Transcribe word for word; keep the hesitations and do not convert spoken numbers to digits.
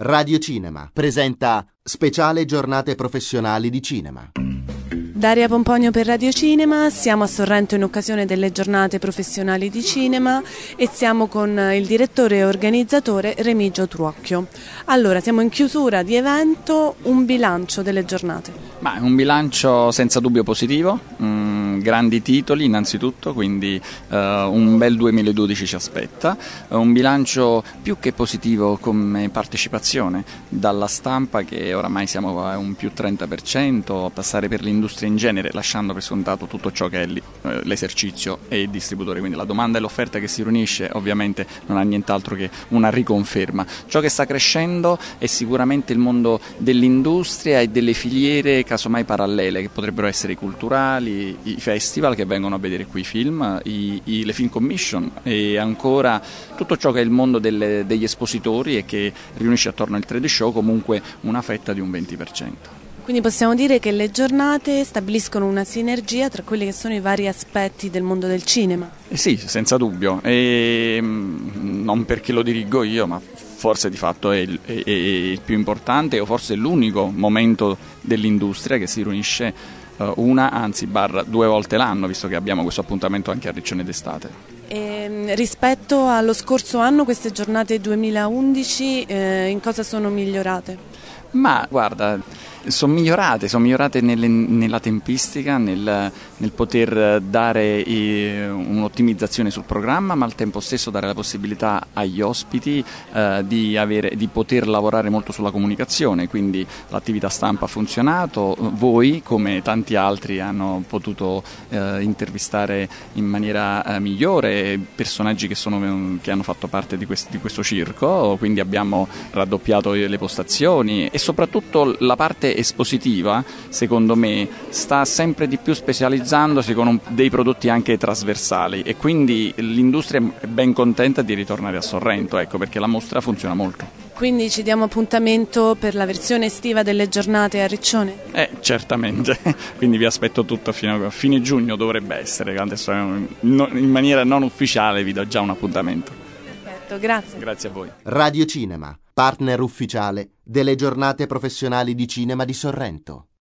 Radio Cinema presenta Speciale Giornate Professionali di Cinema. Daria Pompogno per Radio Cinema, siamo a Sorrento in occasione delle Giornate Professionali di Cinema e siamo con il direttore e organizzatore Remigio Truocchio. Allora, siamo in chiusura di evento, un bilancio delle giornate. Ma è un bilancio senza dubbio positivo, mh, grandi titoli innanzitutto, quindi uh, un bel duemiladodici ci aspetta, uh, un bilancio più che positivo come partecipazione dalla stampa, che oramai siamo a un più trenta per cento, a passare per l'industria in genere, lasciando per scontato tutto ciò che è lì, uh, l'esercizio e il distributore, quindi la domanda e l'offerta che si riunisce ovviamente non ha nient'altro che una riconferma. Ciò che sta crescendo è sicuramente il mondo dell'industria e delle filiere casomai parallele, che potrebbero essere i culturali, i festival che vengono a vedere qui i film, i, i, le film commission e ancora tutto ciò che è il mondo delle, degli espositori e che riunisce attorno al trade show comunque una fetta di un venti per cento. Quindi possiamo dire che le giornate stabiliscono una sinergia tra quelli che sono i vari aspetti del mondo del cinema. Eh sì, senza dubbio, e non perché lo dirigo io, ma forse di fatto è il, è, è il più importante o forse l'unico momento dell'industria che si riunisce uh, una, anzi barra due volte l'anno, visto che abbiamo questo appuntamento anche a Riccione d'estate. E, rispetto allo scorso anno, queste giornate duemilaundici eh, in cosa sono migliorate? Ma guarda, sono migliorate, sono migliorate nelle, nella tempistica, nel, nel poter dare eh, un'ottimizzazione sul programma, ma al tempo stesso dare la possibilità agli ospiti eh, di, avere, di poter lavorare molto sulla comunicazione, quindi l'attività stampa ha funzionato, voi come tanti altri hanno potuto eh, intervistare in maniera eh, migliore personaggi che, sono, che hanno fatto parte di, quest, di questo circo, quindi abbiamo raddoppiato le postazioni e soprattutto la parte espositiva, secondo me, sta sempre di più specializzandosi con un, dei prodotti anche trasversali e quindi l'industria è ben contenta di ritornare a Sorrento, ecco, perché la mostra funziona molto. Quindi ci diamo appuntamento per la versione estiva delle giornate a Riccione? Eh, certamente, quindi vi aspetto tutto fino a fine giugno, dovrebbe essere, adesso in maniera non ufficiale vi do già un appuntamento. Perfetto, grazie. Grazie a voi. Radio Cinema, partner ufficiale delle Giornate Professionali di Cinema di Sorrento.